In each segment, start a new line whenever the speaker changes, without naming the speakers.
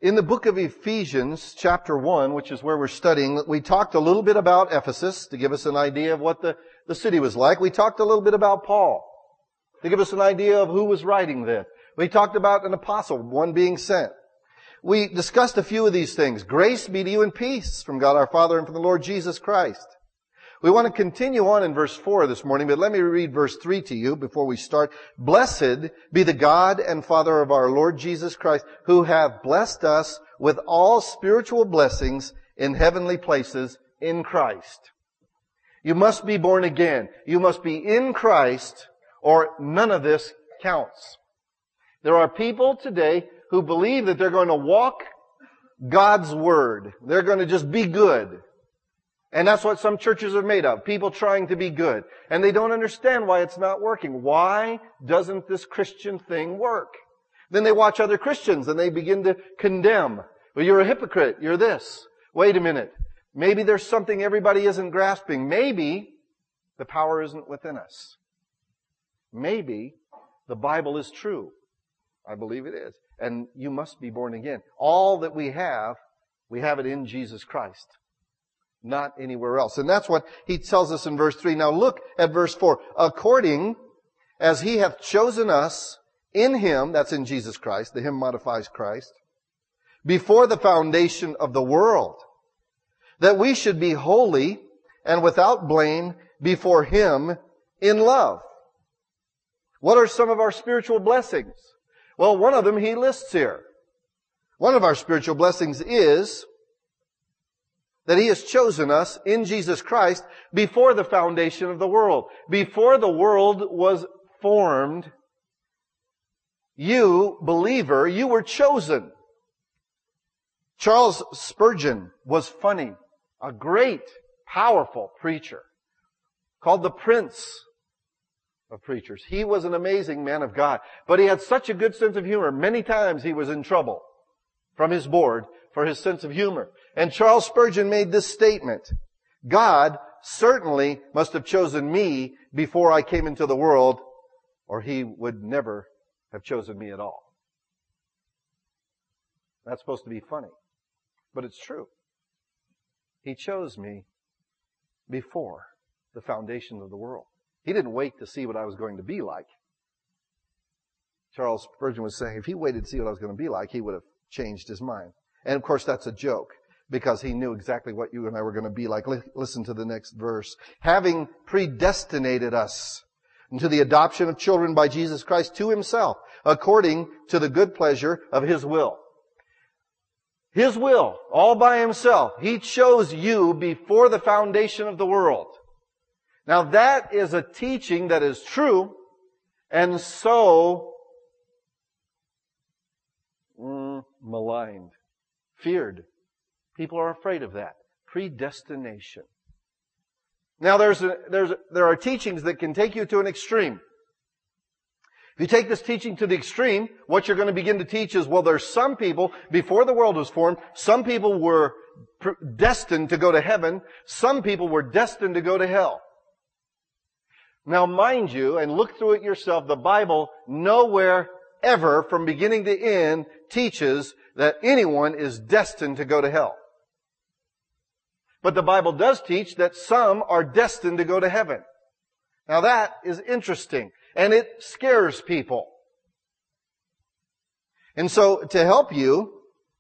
In the book of Ephesians, chapter 1, which is where we're studying, we talked a little bit about Ephesus to give us an idea of what the city was like. We talked a little bit about Paul to give us an idea of who was writing this. We talked about an apostle, one being sent. We discussed a few of these things. Grace be to you and peace from God our Father and from the Lord Jesus Christ. We want to continue on in verse 4 this morning, but let me read verse 3 to you before we start. Blessed be the God and Father of our Lord Jesus Christ, who hath blessed us with all spiritual blessings in heavenly places in Christ. You must be born again. You must be in Christ, or none of this counts. There are people today who believe that they're going to walk God's Word. They're going to just be good. And that's what some churches are made of. People trying to be good. And they don't understand why it's not working. Why doesn't this Christian thing work? Then they watch other Christians and they begin to condemn. Well, you're a hypocrite. You're this. Wait a minute. Maybe there's something everybody isn't grasping. Maybe the power isn't within us. Maybe the Bible is true. I believe it is. And you must be born again. All that we have it in Jesus Christ. Not anywhere else. And that's what he tells us in verse 3. Now look at verse 4. According as he hath chosen us in him, that's in Jesus Christ, the him modifies Christ, before the foundation of the world, that we should be holy and without blame before him in love. What are some of our spiritual blessings? Well, one of them he lists here. One of our spiritual blessings is that he has chosen us in Jesus Christ before the foundation of the world. Before the world was formed, you, believer, you were chosen. Charles Spurgeon was funny, a great, powerful preacher, called the Prince of Preachers. He was an amazing man of God, but he had such a good sense of humor. Many times he was in trouble from his board for his sense of humor. And Charles Spurgeon made this statement: God certainly must have chosen me before I came into the world, or he would never have chosen me at all. That's supposed to be funny, but it's true. He chose me before the foundation of the world. He didn't wait to see what I was going to be like. Charles Spurgeon was saying if he waited to see what I was going to be like, he would have changed his mind. And of course that's a joke, because he knew exactly what you and I were going to be like. Listen to the next verse. Having predestinated us into the adoption of children by Jesus Christ to himself, according to the good pleasure of his will. His will, all by himself. He chose you before the foundation of the world. Now that is a teaching that is true, and so maligned, feared. People are afraid of that. Predestination. Now there are teachings that can take you to an extreme. If you take this teaching to the extreme, what you're going to begin to teach is, well, there's some people, before the world was formed, some people were destined to go to heaven, some people were destined to go to hell. Now mind you, and look through it yourself, the Bible nowhere ever, from beginning to end, teaches that anyone is destined to go to hell. But the Bible does teach that some are destined to go to heaven. Now that is interesting, and it scares people. And so, to help you,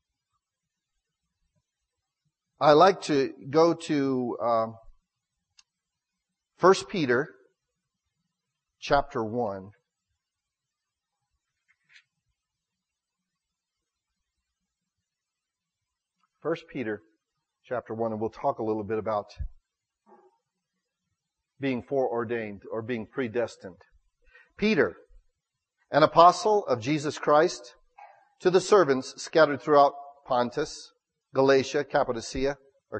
I like to go to 1 Peter chapter 1. 1 Peter chapter 1, and we'll talk a little bit about being foreordained or being predestined. Peter, an apostle of Jesus Christ, to the servants scattered throughout Pontus, Galatia, Cappadocia,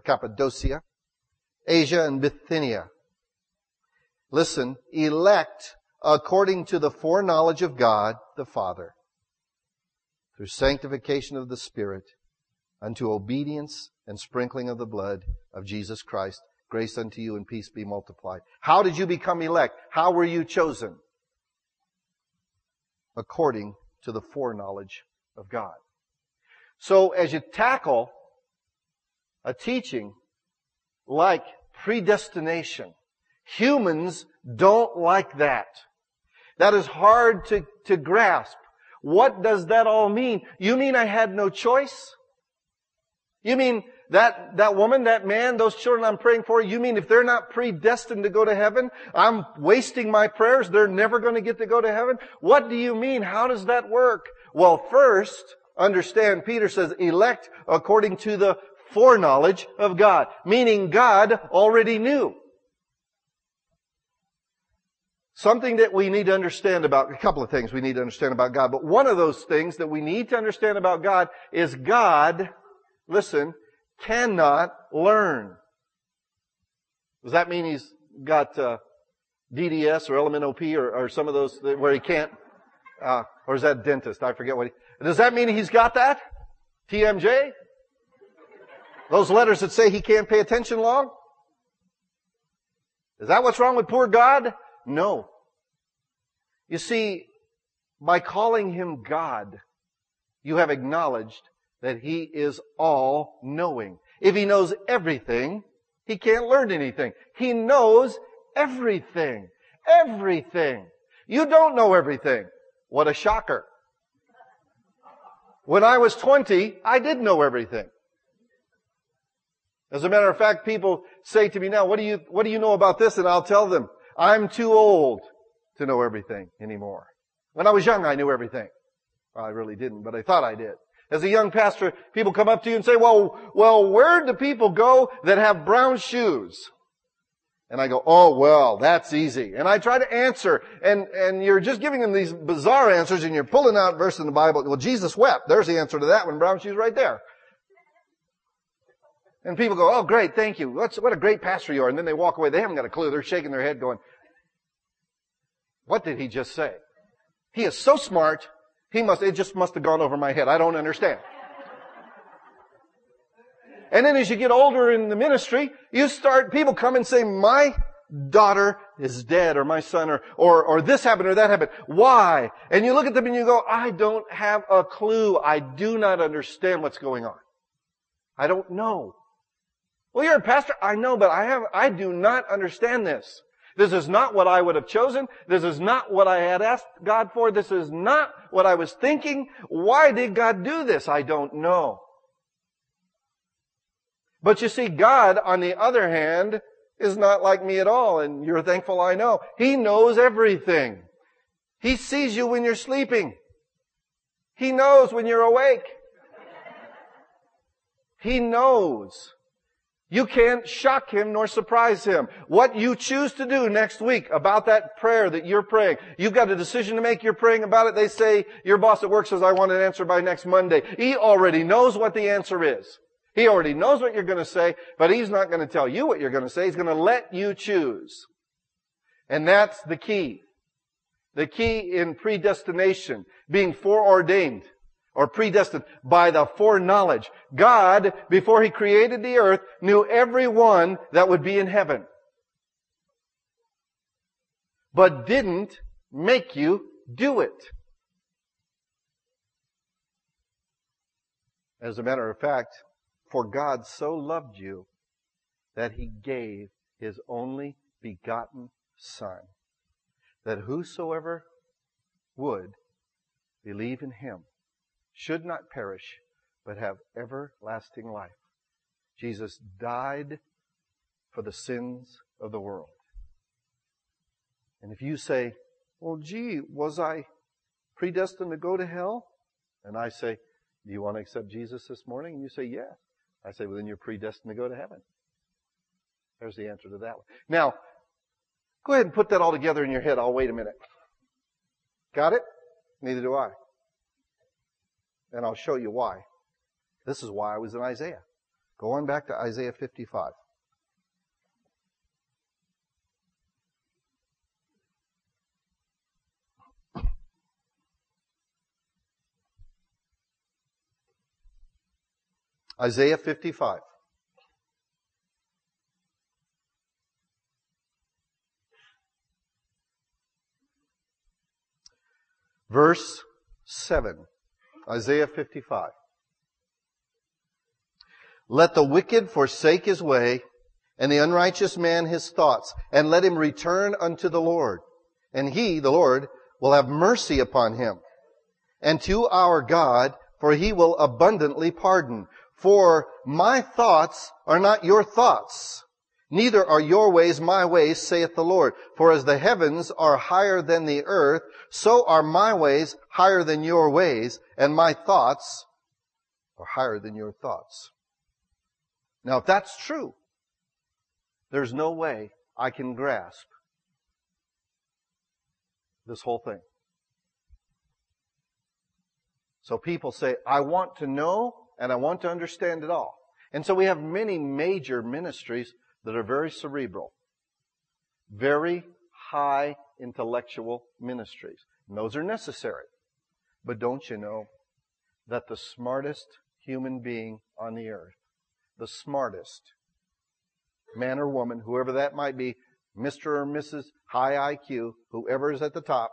Asia, and Bithynia. Listen, elect according to the foreknowledge of God the Father, through sanctification of the Spirit, unto obedience and sprinkling of the blood of Jesus Christ. Grace unto you and peace be multiplied. How did you become elect? How were you chosen? According to the foreknowledge of God. So as you tackle a teaching like predestination, humans don't like that. That is hard to grasp. What does that all mean? You mean I had no choice? You mean that woman, that man, those children I'm praying for, you mean if they're not predestined to go to heaven, I'm wasting my prayers, they're never going to get to go to heaven? What do you mean? How does that work? Well, first, understand, Peter says, elect according to the foreknowledge of God, meaning God already knew. Something that we need to understand about, a couple of things we need to understand about God, but one of those things that we need to understand about God is God, listen, cannot learn. Does that mean he's got DDS or LMNOP or some of those where he can't, or is that dentist? I forget does that mean he's got that? TMJ? Those letters that say he can't pay attention long? Is that what's wrong with poor God? No. You see, by calling him God, you have acknowledged that he is all-knowing. If he knows everything, he can't learn anything. He knows everything. Everything. You don't know everything. What a shocker. When I was 20, I did know everything. As a matter of fact, people say to me now, what do you know about this? And I'll tell them, I'm too old to know everything anymore. When I was young, I knew everything. Well, I really didn't, but I thought I did. As a young pastor, people come up to you and say, well, where do people go that have brown shoes? And I go, oh, well, that's easy. And I try to answer, and you're just giving them these bizarre answers, and you're pulling out a verse in the Bible. Well, Jesus wept. There's the answer to that one. Brown shoes right there. And people go, oh, great, thank you. What a great pastor you are. And then they walk away. They haven't got a clue. They're shaking their head going, what did he just say? He is so smart. It just must have gone over my head. I don't understand. And then as you get older in the ministry, people come and say, my daughter is dead, or my son, or this happened, or that happened. Why? And you look at them and you go, I don't have a clue. I do not understand what's going on. I don't know. Well, you're a pastor. I know, but I do not understand this. This is not what I would have chosen. This is not what I had asked God for. This is not what I was thinking. Why did God do this? I don't know. But you see, God, on the other hand, is not like me at all, and you're thankful I know. He knows everything. He sees you when you're sleeping. He knows when you're awake. He knows. You can't shock him nor surprise him. What you choose to do next week about that prayer that you're praying, you've got a decision to make. You're praying about it. They say, your boss at work says, I want an answer by next Monday. He already knows what the answer is. He already knows what you're going to say, but he's not going to tell you what you're going to say. He's going to let you choose. And that's the key. The key in predestination, being foreordained or predestined by the foreknowledge. God, before he created the earth, knew everyone that would be in heaven. But didn't make you do it. As a matter of fact, for God so loved you that he gave his only begotten Son, that whosoever would believe in him should not perish, but have everlasting life. Jesus died for the sins of the world. And if you say, well, gee, was I predestined to go to hell? And I say, do you want to accept Jesus this morning? And you say, yes. I say, well, then you're predestined to go to heaven. There's the answer to that one. Now, go ahead and put that all together in your head. I'll wait a minute. Got it? Neither do I. And I'll show you why. This is why I was in Isaiah. Go on back to Isaiah 55. Isaiah 55. Verse 7. Isaiah 55. Let the wicked forsake his way, and the unrighteous man his thoughts, and let him return unto the Lord. And He, the Lord, will have mercy upon him. And to our God, for He will abundantly pardon. For my thoughts are not your thoughts, neither are your ways my ways, saith the Lord. For as the heavens are higher than the earth, so are my ways higher than your ways, and my thoughts are higher than your thoughts. Now, if that's true, there's no way I can grasp this whole thing. So people say, I want to know and I want to understand it all. And so we have many major ministries that are very cerebral, very high intellectual ministries. And those are necessary. But don't you know that the smartest human being on the earth, the smartest man or woman, whoever that might be, Mr. or Mrs. High IQ, whoever is at the top,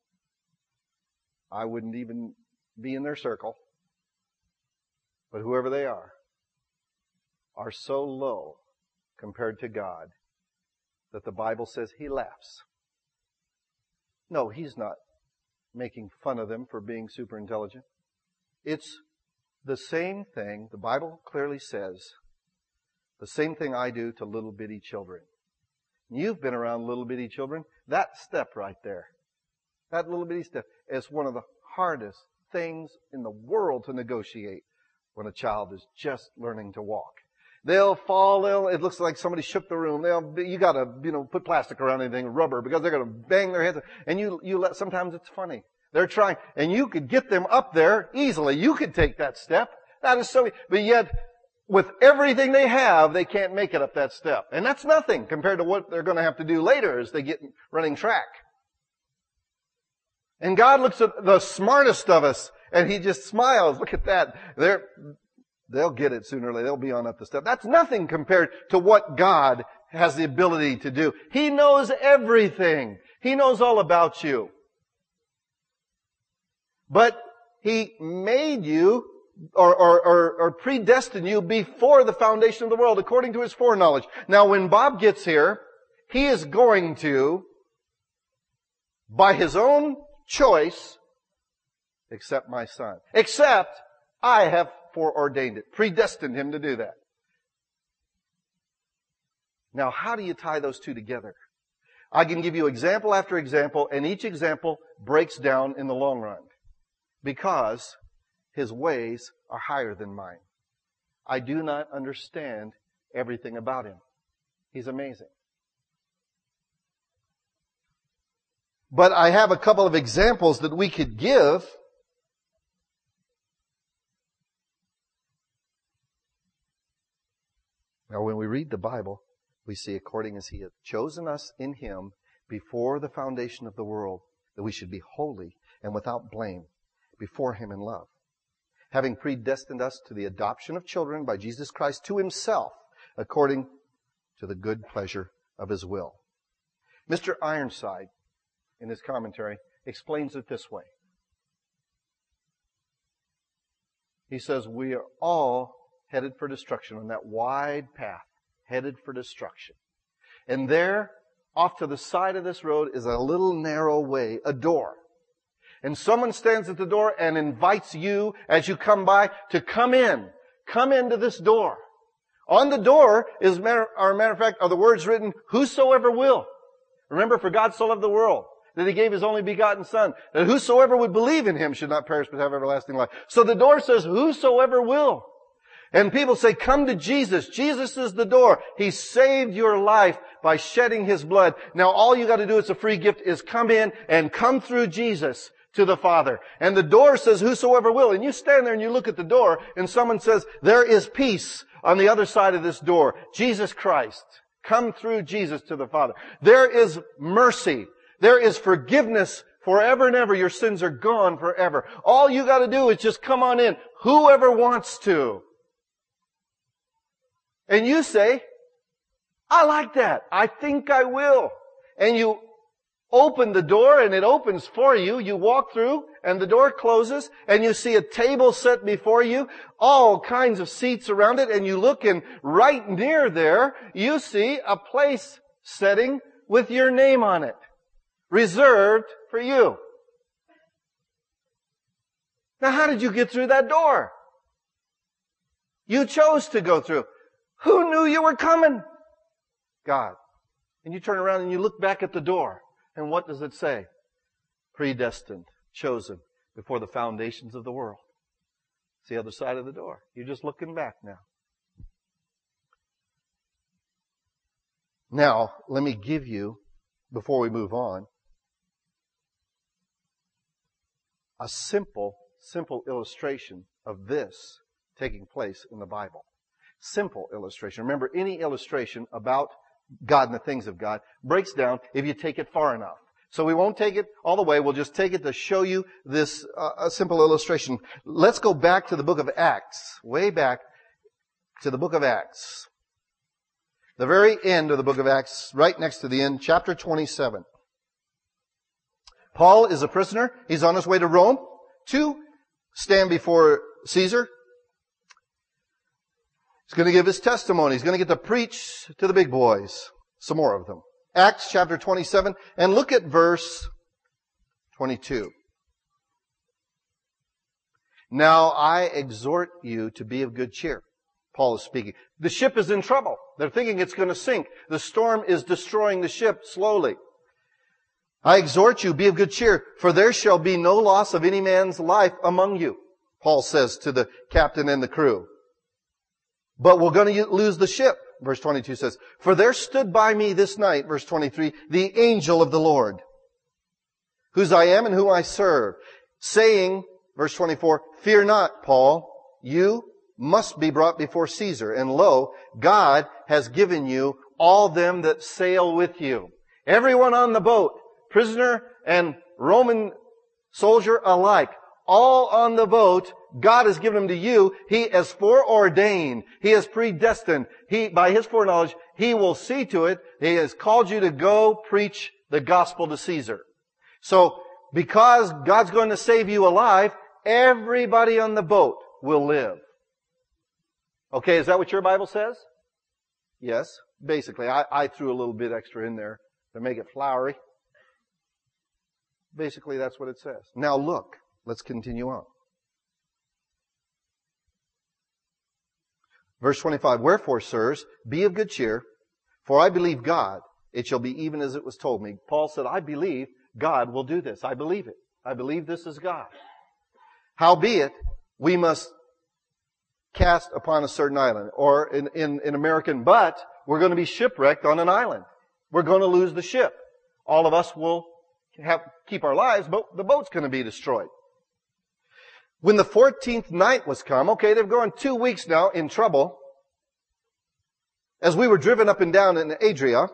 I wouldn't even be in their circle, but whoever they are so low compared to God that the Bible says He laughs. No, He's not making fun of them for being super intelligent. It's the same thing, the Bible clearly says, the same thing I do to little bitty children. You've been around little bitty children. That step right there, that little bitty step, is one of the hardest things in the world to negotiate when a child is just learning to walk. They'll fall, it looks like somebody shook the room. You gotta, put plastic around anything, rubber, because they're gonna bang their heads. And sometimes it's funny. They're trying, and you could get them up there easily. You could take that step. That is so, but yet, with everything they have, they can't make it up that step. And that's nothing compared to what they're going to have to do later as they get running track. And God looks at the smartest of us and He just smiles. Look at that. They'll get it sooner or later. They'll be on up the step. That's nothing compared to what God has the ability to do. He knows everything. He knows all about you. But He made you or predestined you before the foundation of the world according to His foreknowledge. Now when Bob gets here, he is going to, by his own choice, accept my son. Except I have foreordained it, predestined him to do that. Now how do you tie those two together? I can give you example after example, and each example breaks down in the long run. Because His ways are higher than mine. I do not understand everything about Him. He's amazing. But I have a couple of examples that we could give. Now, when we read the Bible, we see according as He hath chosen us in Him before the foundation of the world, that we should be holy and without blame before Him in love, having predestined us to the adoption of children by Jesus Christ to Himself, according to the good pleasure of His will. Mr. Ironside, in his commentary, explains it this way. He says, we are all headed for destruction on that wide path, headed for destruction. And there, off to the side of this road, is a little narrow way, a door. And someone stands at the door and invites you, as you come by, to come in. Come into this door. On the door is, matter of fact, are the words written, whosoever will. Remember, for God so loved the world, that He gave His only begotten Son, that whosoever would believe in Him should not perish but have everlasting life. So the door says, whosoever will. And people say, come to Jesus. Jesus is the door. He saved your life by shedding His blood. Now all you got to do, it's a free gift, is come in and come through Jesus to the Father. And the door says, whosoever will. And you stand there and you look at the door and someone says, there is peace on the other side of this door. Jesus Christ. Come through Jesus to the Father. There is mercy. There is forgiveness forever and ever. Your sins are gone forever. All you got to do is just come on in. Whoever wants to. And you say, I like that. I think I will. And you open the door and it opens for you. You walk through and the door closes, and you see a table set before you, all kinds of seats around it, and you look, and right near there, you see a place setting with your name on it, reserved for you. Now, how did you get through that door? You chose to go through. Who knew you were coming? God. And you turn around and you look back at the door. And what does it say? Predestined, chosen before the foundations of the world. It's the other side of the door. You're just looking back now. Now, let me give you, before we move on, a simple illustration of this taking place in the Bible. Simple illustration. Remember, any illustration about God and the things of God breaks down if you take it far enough. So we won't take it all the way. We'll just take it to show you this a simple illustration. Let's go back to the book of Acts. Way back to the book of Acts. The very end of the book of Acts, right next to the end, chapter 27. Paul is a prisoner. He's on his way to Rome to stand before Caesar. He's going to give his testimony. He's going to get to preach to the big boys. Some more of them. Acts chapter 27. And look at verse 22. Now I exhort you to be of good cheer. Paul is speaking. The ship is in trouble. They're thinking it's going to sink. The storm is destroying the ship slowly. I exhort you, be of good cheer, for there shall be no loss of any man's life among you. Paul says to the captain and the crew. But we're going to lose the ship. Verse 22 says, for there stood by me this night, verse 23, the angel of the Lord, whose I am and who I serve, saying, verse 24, fear not, Paul, you must be brought before Caesar. And lo, God has given you all them that sail with you. Everyone on the boat, prisoner and Roman soldier alike, all on the boat, God has given them to you. He has foreordained. He has predestined. By His foreknowledge, He will see to it. He has called you to go preach the gospel to Caesar. So, because God's going to save you alive, everybody on the boat will live. Okay, is that what your Bible says? Yes, basically. I threw a little bit extra in there to make it flowery. Basically, that's what it says. Now look, let's continue on. Verse 25, wherefore, sirs, be of good cheer, for I believe God, it shall be even as it was told me. Paul said, I believe God will do this. I believe it. I believe this is God. Howbeit, we must cast upon a certain island, or in American, but we're going to be shipwrecked on an island. We're going to lose the ship. All of us will keep our lives, but the boat's going to be destroyed. When the 14th night was come, okay, they've gone 2 weeks now in trouble. As we were driven up and down in Adria,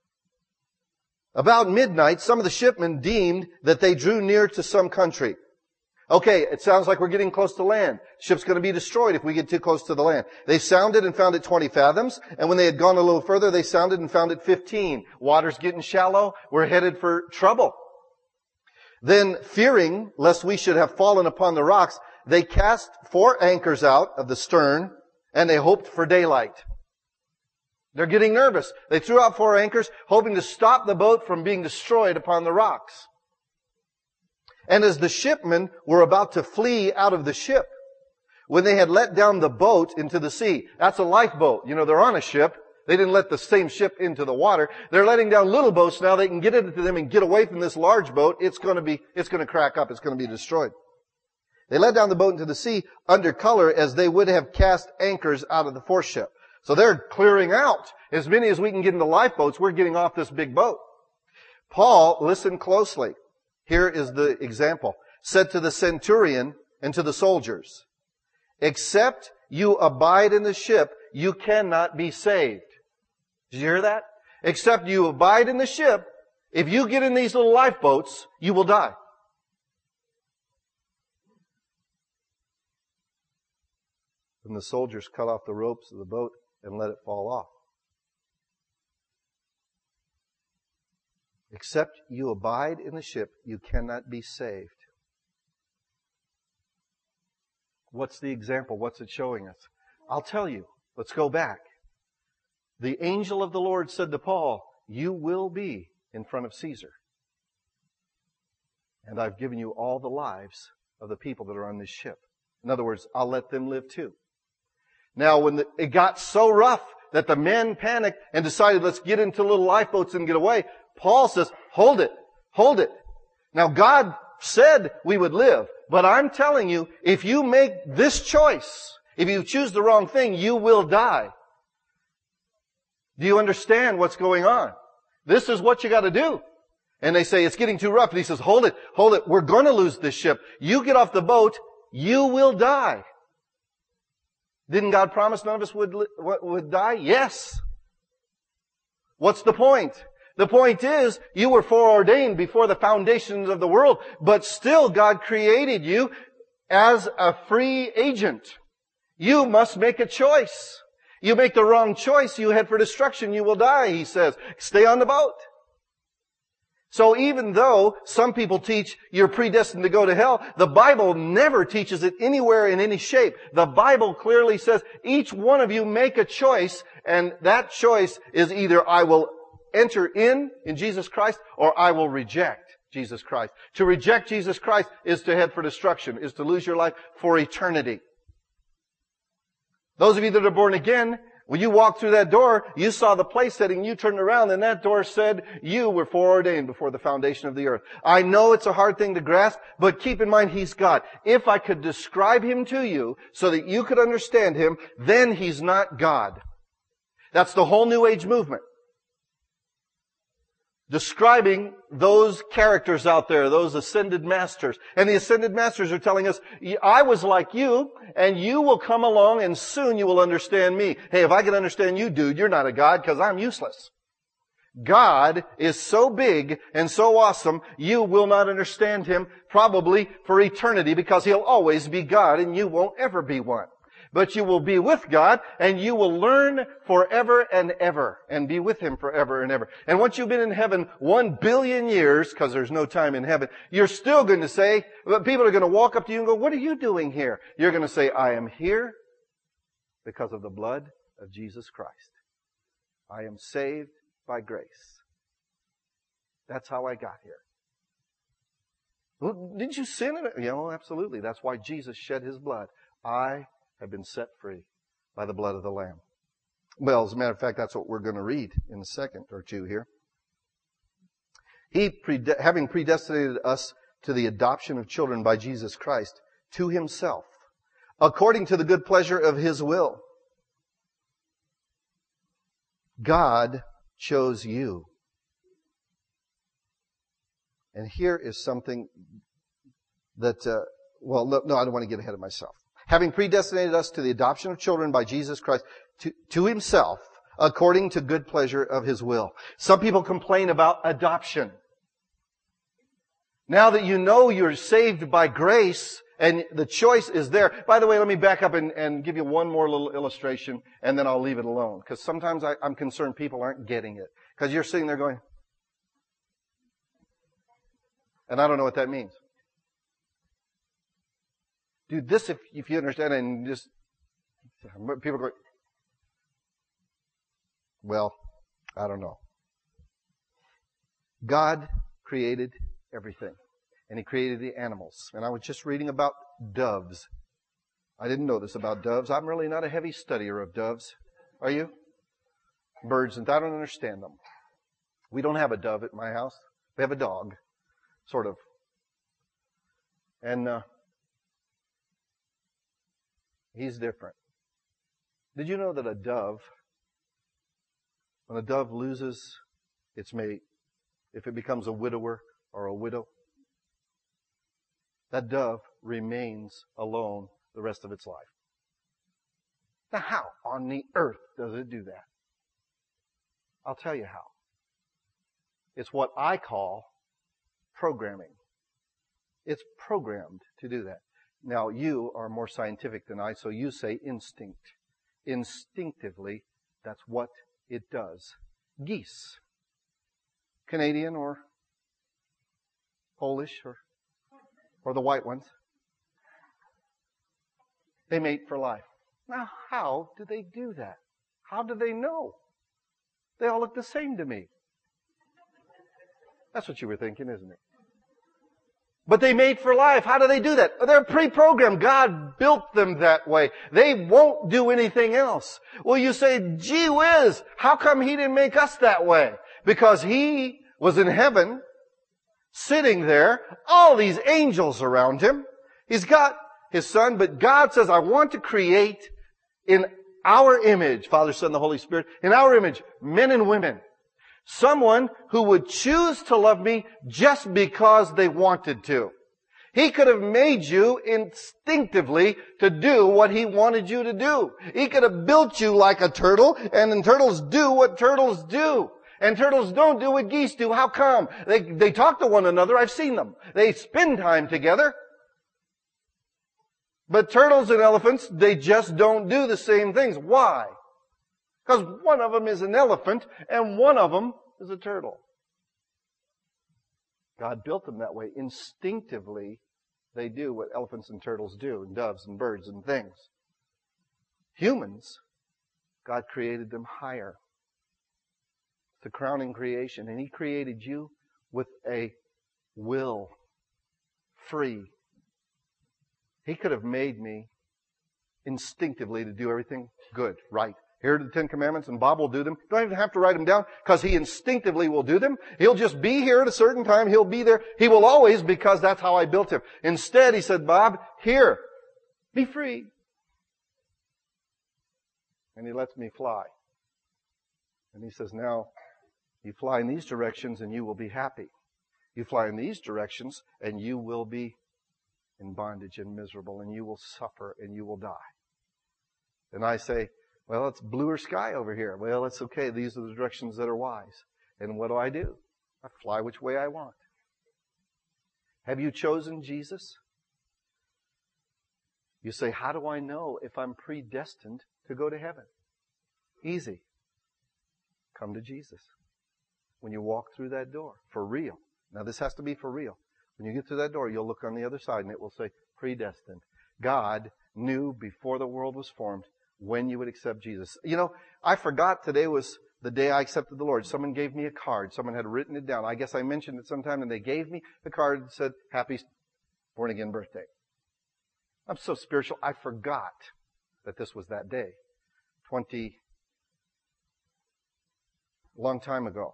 about midnight, some of the shipmen deemed that they drew near to some country. Okay, it sounds like we're getting close to land. Ship's going to be destroyed if we get too close to the land. They sounded and found it 20 fathoms, and when they had gone a little further, they sounded and found it 15. Water's getting shallow. We're headed for trouble. Then, fearing lest we should have fallen upon the rocks, they cast 4 anchors out of the stern, and they hoped for daylight. They're getting nervous. They threw out 4 anchors, hoping to stop the boat from being destroyed upon the rocks. And as the shipmen were about to flee out of the ship, when they had let down the boat into the sea, that's a lifeboat. You know, they're on a ship. They didn't let the same ship into the water. They're letting down little boats now. They can get into them and get away from this large boat. It's going to crack up. It's going to be destroyed. They let down the boat into the sea under color as they would have cast anchors out of the foreship. So they're clearing out. As many as we can get into lifeboats, we're getting off this big boat. Paul, listen closely. Here is the example. Said to the centurion and to the soldiers, except you abide in the ship, you cannot be saved. Did you hear that? Except you abide in the ship, if you get in these little lifeboats, you will die. And the soldiers cut off the ropes of the boat and let it fall off. Except you abide in the ship, you cannot be saved. What's the example? What's it showing us? I'll tell you. Let's go back. The angel of the Lord said to Paul, you will be in front of Caesar. And I've given you all the lives of the people that are on this ship. In other words, I'll let them live too. Now, when it got so rough that the men panicked and decided, let's get into little lifeboats and get away, Paul says, hold it. Now, God said we would live, but I'm telling you, if you make this choice, if you choose the wrong thing, you will die. Do you understand what's going on? This is what you got to do. And they say, it's getting too rough. And he says, hold it. We're going to lose this ship. You get off the boat, you will die. Didn't God promise none of us would die? Yes. What's the point? The point is, you were foreordained before the foundations of the world, but still God created you as a free agent. You must make a choice. You make the wrong choice, you head for destruction, you will die, he says. Stay on the boat. So even though some people teach you're predestined to go to hell, the Bible never teaches it anywhere in any shape. The Bible clearly says each one of you make a choice, and that choice is either I will enter in Jesus Christ or I will reject Jesus Christ. To reject Jesus Christ is to head for destruction, is to lose your life for eternity. Those of you that are born again, when you walked through that door, you saw the place setting, you turned around, and that door said you were foreordained before the foundation of the earth. I know it's a hard thing to grasp, but keep in mind He's God. If I could describe Him to you so that you could understand Him, then He's not God. That's the whole New Age movement. Describing those characters out there, those ascended masters. And the ascended masters are telling us, I was like you, and you will come along and soon you will understand me. Hey, if I can understand you, dude, you're not a God because I'm useless. God is so big and so awesome, you will not understand Him probably for eternity because He'll always be God and you won't ever be one. But you will be with God and you will learn forever and ever and be with Him forever and ever. And once you've been in heaven 1 billion years, because there's no time in heaven, you're still going to say, people are going to walk up to you and go, what are you doing here? You're going to say, I am here because of the blood of Jesus Christ. I am saved by grace. That's how I got here. Well, didn't you sin in it? Yeah, well, absolutely. That's why Jesus shed His blood. I have been set free by the blood of the Lamb. Well, as a matter of fact, that's what we're going to read in a second or two here. He, having predestinated us to the adoption of children by Jesus Christ to Himself, according to the good pleasure of His will. God chose you. And here is something that, no, I don't want to get ahead of myself. Having predestinated us to the adoption of children by Jesus Christ to Himself, according to good pleasure of His will. Some people complain about adoption. Now that you know you're saved by grace and the choice is there. By the way, let me back up and give you one more little illustration and then I'll leave it alone. Because sometimes I'm concerned people aren't getting it. Because you're sitting there going, and I don't know what that means. Dude, this, if you understand it, and just, people go, well, I don't know. God created everything. And He created the animals. And I was just reading about doves. I didn't know this about doves. I'm really not a heavy studier of doves. Are you? Birds, and I don't understand them. We don't have a dove at my house. We have a dog. Sort of. And, he's different. Did you know that when a dove loses its mate, if it becomes a widower or a widow, that dove remains alone the rest of its life. Now, how on the earth does it do that? I'll tell you how. It's what I call programming. It's programmed to do that. Now, you are more scientific than I, so you say instinct. Instinctively, that's what it does. Geese. Canadian or Polish or the white ones. They mate for life. Now, how do they do that? How do they know? They all look the same to me. That's what you were thinking, isn't it? But they mate for life. How do they do that? They're pre-programmed. God built them that way. They won't do anything else. Well, you say, gee whiz, how come He didn't make us that way? Because He was in heaven, sitting there, all these angels around Him. He's got His Son, but God says, I want to create in our image, Father, Son, and the Holy Spirit, in our image, men and women. Someone who would choose to love me just because they wanted to. He could have made you instinctively to do what He wanted you to do. He could have built you like a turtle, and then turtles do what turtles do. And turtles don't do what geese do. How come? They talk to one another. I've seen them. They spend time together. But turtles and elephants, they just don't do the same things. Why? Because one of them is an elephant and one of them is a turtle. God built them that way. Instinctively, they do what elephants and turtles do, and doves and birds and things. Humans, God created them higher. It's the crowning creation. And He created you with a will. Free. He could have made me instinctively to do everything good, right. Here are the 10 Commandments, and Bob will do them. You don't even have to write them down, because he instinctively will do them. He'll just be here at a certain time. He'll be there. He will always, because that's how I built him. Instead, He said, Bob, here, be free. And He lets me fly. And He says, now, you fly in these directions and you will be happy. You fly in these directions and you will be in bondage and miserable, and you will suffer and you will die. And I say, well, it's bluer sky over here. Well, it's okay. These are the directions that are wise. And what do? I fly which way I want. Have you chosen Jesus? You say, how do I know if I'm predestined to go to heaven? Easy. Come to Jesus. When you walk through that door, for real. Now this has to be for real. When you get through that door, you'll look on the other side and it will say, predestined. God knew before the world was formed when you would accept Jesus. You know, I forgot today was the day I accepted the Lord. Someone gave me a card. Someone had written it down. I guess I mentioned it sometime, and they gave me the card that said, happy born again birthday. I'm so spiritual, I forgot that this was that day. Long time ago.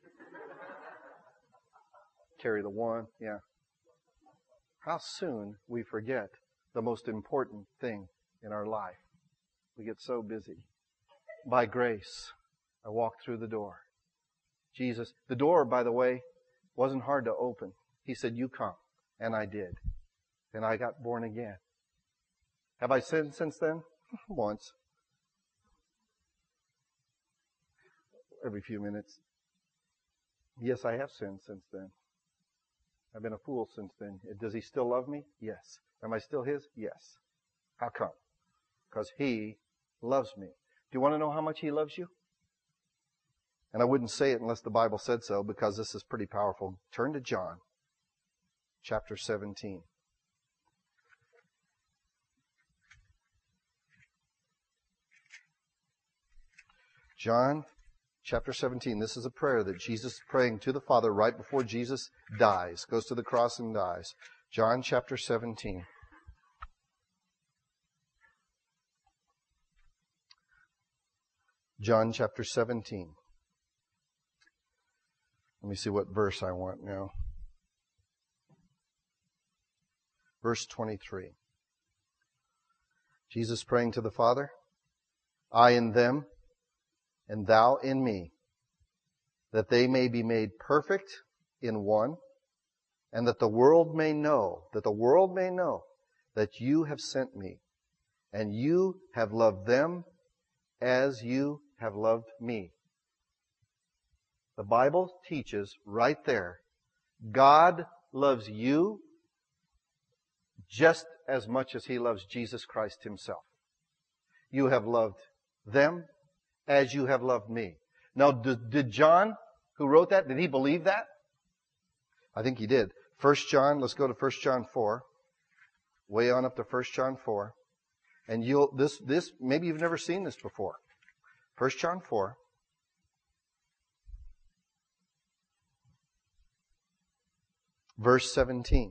Carry the one, yeah. How soon we forget the most important thing in our life. We get so busy. By grace, I walked through the door. Jesus, the door, by the way, wasn't hard to open. He said, you come. And I did. And I got born again. Have I sinned since then? Once. Every few minutes. Yes, I have sinned since then. I've been a fool since then. Does He still love me? Yes. Am I still His? Yes. How come? Because He loves me. Do you want to know how much He loves you? And I wouldn't say it unless the Bible said so, because this is pretty powerful. Turn to John, chapter 17. John chapter 17. This is a prayer that Jesus is praying to the Father right before Jesus dies, goes to the cross and dies. John chapter 17. John chapter 17. Let me see what verse I want now. Verse 23. Jesus praying to the Father, I in them, and thou in me, that they may be made perfect in one, and that the world may know that you have sent me, and you have loved them as you have loved me. The Bible teaches right there, God loves you just as much as He loves Jesus Christ Himself. You have loved them as you have loved me. Now, did John, who wrote that, did he believe that? I think he did. 1 John, let's go to 1 John 4. Way on up to 1 John 4. And maybe you've never seen this before. 1 John 4. Verse 17.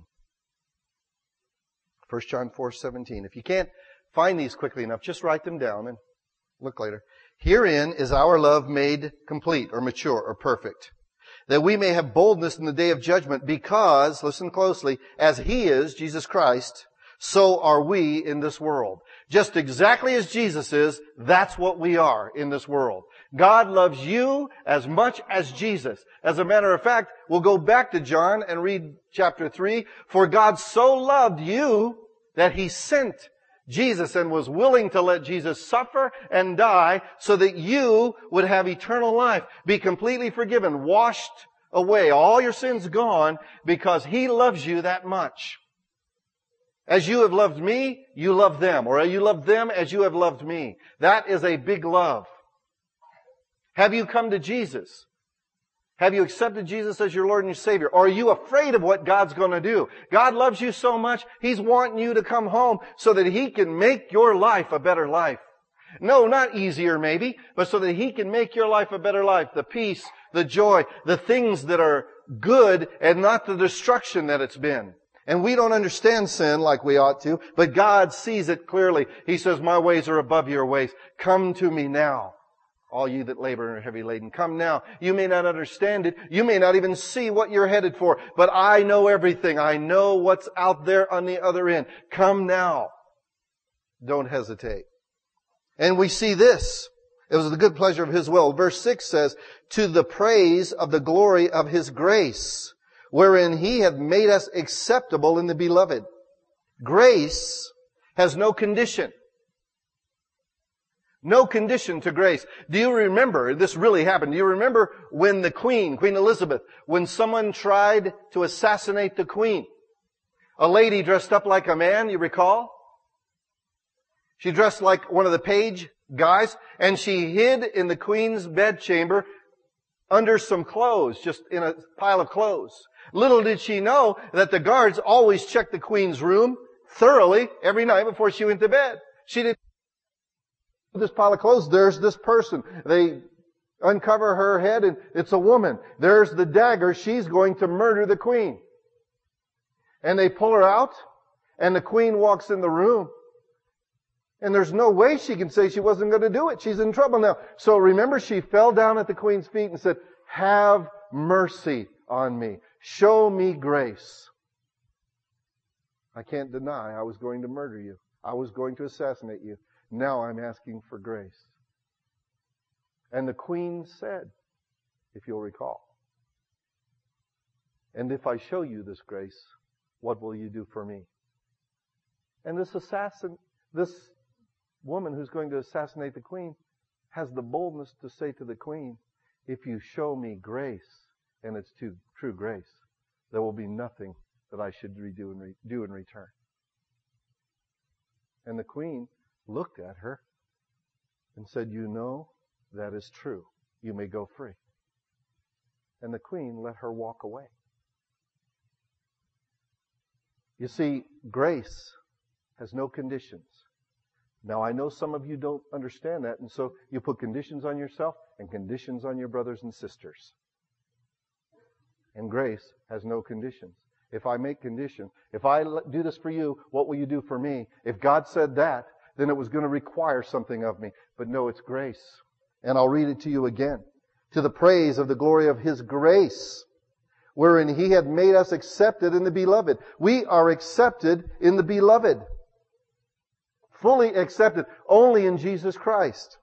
1 John 4:17. If you can't find these quickly enough, just write them down and look later. Herein is our love made complete or mature or perfect, that we may have boldness in the day of judgment, because, listen closely, as He is, Jesus Christ, so are we in this world. Just exactly as Jesus is, that's what we are in this world. God loves you as much as Jesus. As a matter of fact, we'll go back to John and read chapter 3. For God so loved you that He sent Jesus and was willing to let Jesus suffer and die so that you would have eternal life, be completely forgiven, washed away, all your sins gone, because He loves you that much. As you have loved me, you love them. Or you love them as you have loved me. That is a big love. Have you come to Jesus? Have you accepted Jesus as your Lord and your Savior? Or are you afraid of what God's going to do? God loves you so much, He's wanting you to come home so that He can make your life a better life. No, not easier maybe, but so that He can make your life a better life. The peace, the joy, the things that are good and not the destruction that it's been. And we don't understand sin like we ought to, but God sees it clearly. He says, my ways are above your ways. Come to me now, all you that labor and are heavy laden. Come now. You may not understand it. You may not even see what you're headed for, but I know everything. I know what's out there on the other end. Come now. Don't hesitate. And we see this. It was the good pleasure of His will. Verse 6 says, to the praise of the glory of His grace, wherein He hath made us acceptable in the Beloved. Grace has no condition. No condition to grace. Do you remember, this really happened, do you remember when the Queen Elizabeth, when someone tried to assassinate the Queen? A lady dressed up like a man, you recall? She dressed like one of the page guys, and she hid in the Queen's bedchamber under some clothes, just in a pile of clothes. Little did she know that the guards always checked the Queen's room thoroughly every night before she went to bed. She didn't. This pile of clothes, there's this person. They uncover her head and it's a woman. There's the dagger. She's going to murder the Queen. And they pull her out and the Queen walks in the room. And there's no way she can say she wasn't going to do it. She's in trouble now. So remember, she fell down at the Queen's feet and said, have mercy on me. Show me grace. I can't deny I was going to murder you. I was going to assassinate you. Now I'm asking for grace. And the Queen said, if you'll recall, and if I show you this grace, what will you do for me? And this woman who's going to assassinate the Queen has the boldness to say to the Queen, if you show me grace, and it's true grace, there will be nothing that I should do in return. And the Queen looked at her and said, you know, that is true. You may go free. And the Queen let her walk away. You see, grace has no conditions. Now, I know some of you don't understand that, and so you put conditions on yourself and conditions on your brothers and sisters. And grace has no conditions. If I make conditions, if I do this for you, what will you do for me? If God said that, then it was going to require something of me. But no, it's grace. And I'll read it to you again. To the praise of the glory of His grace, wherein He had made us accepted in the Beloved. We are accepted in the Beloved. Fully accepted only in Jesus Christ.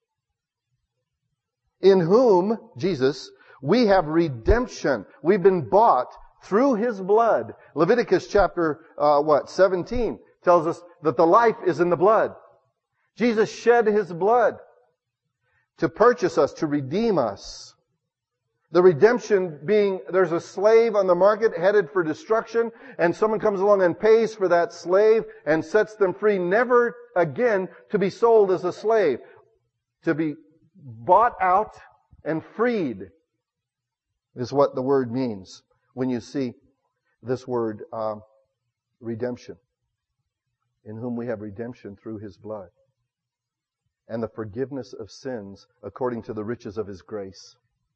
In whom, Jesus, we have redemption. We've been bought through His blood. Leviticus chapter 17 tells us that the life is in the blood. Jesus shed His blood to purchase us, to redeem us. The redemption being, there's a slave on the market headed for destruction, and someone comes along and pays for that slave and sets them free, never again to be sold as a slave, to be bought out and freed is what the word means when you see this word redemption. in whom we have redemption through His blood, and the forgiveness of sins according to the riches of His grace.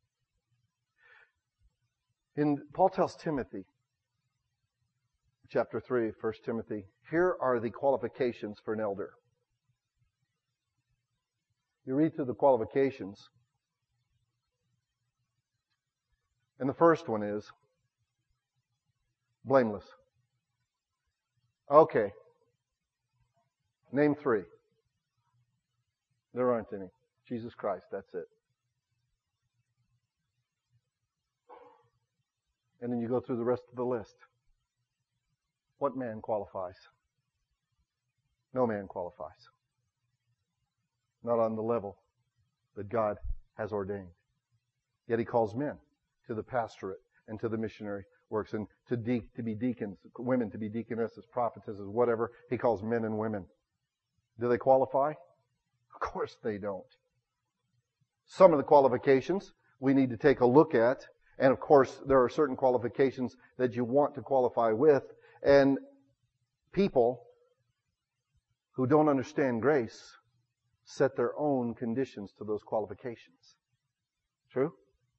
Paul tells Timothy, chapter 3, 1 Timothy, here are the qualifications for an elder. You read through the qualifications, and the first one is blameless. Okay. Name 3. There aren't any. Jesus Christ, that's it. And then you go through the rest of the list. What man qualifies? No man qualifies. Not on the level that God has ordained. Yet He calls men to the pastorate and to the missionary works, and to be deacons, women to be deaconesses, prophetesses, whatever. He calls men and women. Do they qualify? Of course they don't. Some of the qualifications we need to take a look at, and of course there are certain qualifications that you want to qualify with, and people who don't understand grace set their own conditions to those qualifications. True?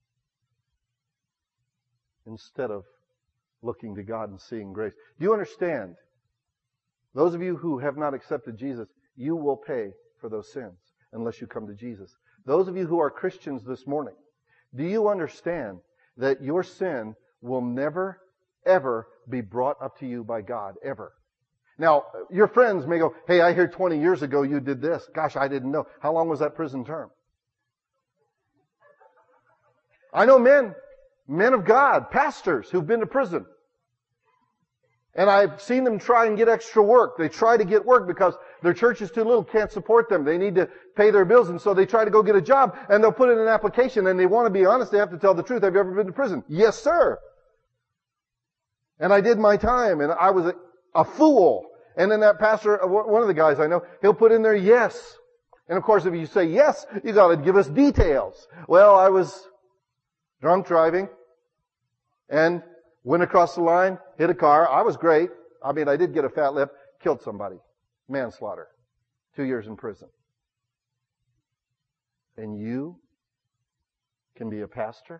Instead of looking to God and seeing grace. Do you understand? Those of you who have not accepted Jesus, you will pay for those sins unless you come to Jesus. Those of you who are Christians this morning, do you understand that your sin will never, ever be brought up to you by God, ever? Now, your friends may go, hey, I hear 20 years ago you did this. Gosh, I didn't know. How long was that prison term? I know men of God, pastors who've been to prison. And I've seen them try and get extra work. They try to get work because their church is too little, can't support them. They need to pay their bills, and so they try to go get a job, and they'll put in an application, and they want to be honest. They have to tell the truth. Have you ever been to prison? Yes, sir. And I did my time, and I was a fool. And then that pastor, one of the guys I know, he'll put in there yes. And of course, if you say yes, you got to give us details. Well, I was drunk driving, and went across the line, hit a car. I was great. I mean, I did get a fat lip, killed somebody. Manslaughter. 2 years in prison. And you can be a pastor?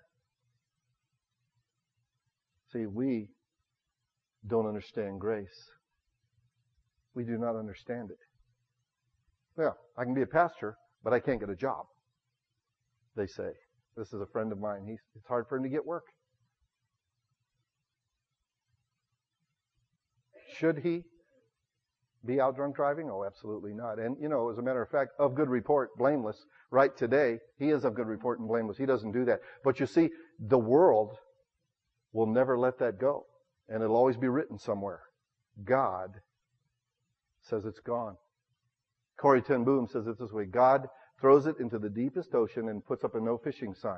See, we don't understand grace. We do not understand it. Well, I can be a pastor, but I can't get a job, they say. This is a friend of mine. It's hard for him to get work. Should he be out drunk driving? Oh, absolutely not. And, as a matter of fact, of good report, blameless, right today, he is of good report and blameless. He doesn't do that. But you see, the world will never let that go. And it'll always be written somewhere. God says it's gone. Corrie ten Boom says it this way: God throws it into the deepest ocean and puts up a no fishing sign.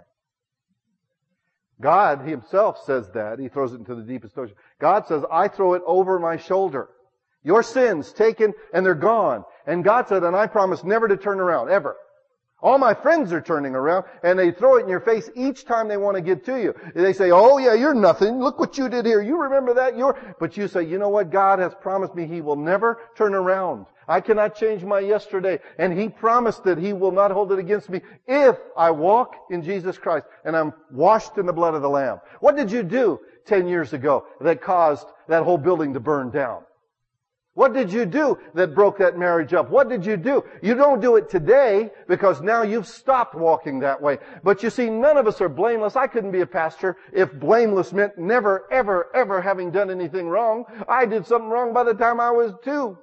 God Himself says that. He throws it into the deepest ocean. God says, I throw it over my shoulder. Your sins taken and they're gone. And God said, and I promise never to turn around, ever. All my friends are turning around, and they throw it in your face each time they want to get to you. They say, oh yeah, you're nothing. Look what you did here. You remember that? But you say, you know what? God has promised me He will never turn around. I cannot change my yesterday. And He promised that He will not hold it against me if I walk in Jesus Christ and I'm washed in the blood of the Lamb. What did you do 10 years ago that caused that whole building to burn down? What did you do that broke that marriage up? What did you do? You don't do it today because now you've stopped walking that way. But you see, none of us are blameless. I couldn't be a pastor if blameless meant never, ever, ever having done anything wrong. I did something wrong by the time I was 2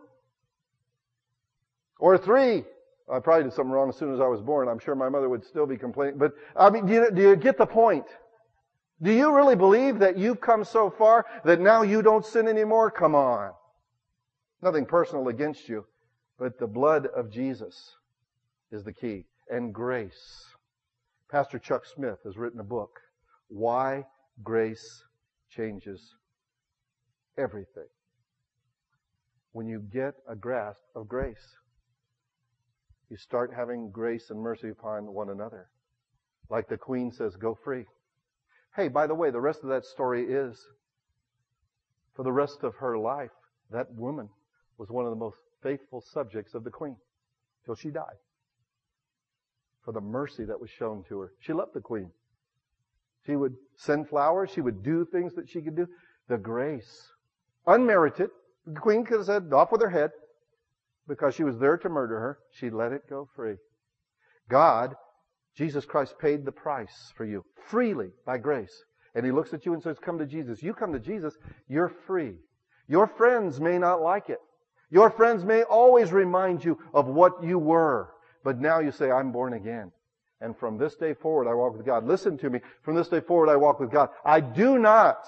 or 3. I probably did something wrong as soon as I was born. I'm sure my mother would still be complaining. But, I mean, do you get the point? Do you really believe that you've come so far that now you don't sin anymore? Come on. Nothing personal against you, but the blood of Jesus is the key. And grace. Pastor Chuck Smith has written a book, Why Grace Changes Everything. When you get a grasp of grace, you start having grace and mercy upon one another. Like the Queen says, go free. Hey, by the way, the rest of that story is, for the rest of her life, that woman was one of the most faithful subjects of the queen till she died. For the mercy that was shown to her. She loved the queen. She would send flowers. She would do things that she could do. The grace. Unmerited. The queen could have said, off with her head. Because she was there to murder her. She let it go free. God, Jesus Christ, paid the price for you. Freely, by grace. And He looks at you and says, come to Jesus. You come to Jesus, you're free. Your friends may not like it. Your friends may always remind you of what you were. But now you say, I'm born again. And from this day forward, I walk with God. Listen to me. From this day forward, I walk with God. I do not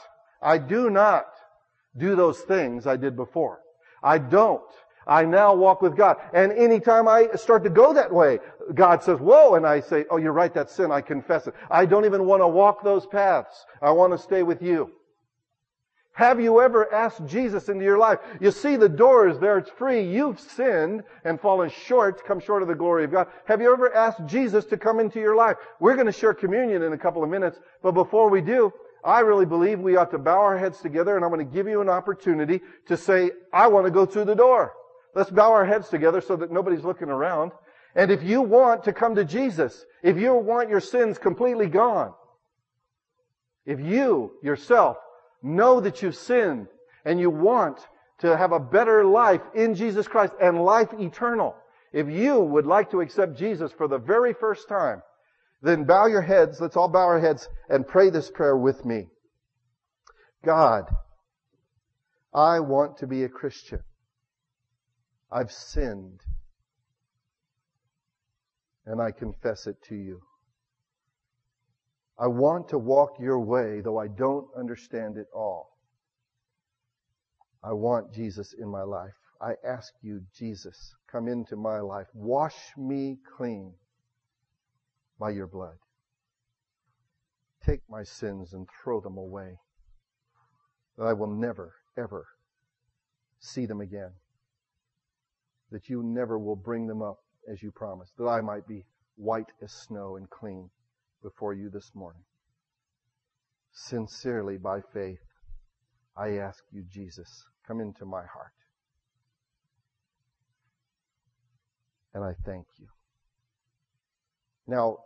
do those things I did before. I don't. I now walk with God. And anytime I start to go that way, God says, whoa, and I say, oh, you're right, that's sin. I confess it. I don't even want to walk those paths. I want to stay with you. Have you ever asked Jesus into your life? You see the door is there, it's free. You've sinned and fallen short, come short of the glory of God. Have you ever asked Jesus to come into your life? We're going to share communion in a couple of minutes, but before we do, I really believe we ought to bow our heads together, and I'm going to give you an opportunity to say, I want to go through the door. Let's bow our heads together so that nobody's looking around. And if you want to come to Jesus, if you want your sins completely gone, if you yourself know that you've sinned and you want to have a better life in Jesus Christ and life eternal, if you would like to accept Jesus for the very first time, then bow your heads, let's all bow our heads and pray this prayer with me. God, I want to be a Christian. I've sinned, and I confess it to you. I want to walk your way, though I don't understand it all. I want Jesus in my life. I ask you, Jesus, come into my life. Wash me clean by your blood. Take my sins and throw them away, that I will never, ever see them again. That you never will bring them up as you promised, that I might be white as snow and clean before you this morning. Sincerely, by faith, I ask you, Jesus, come into my heart. And I thank you. Now,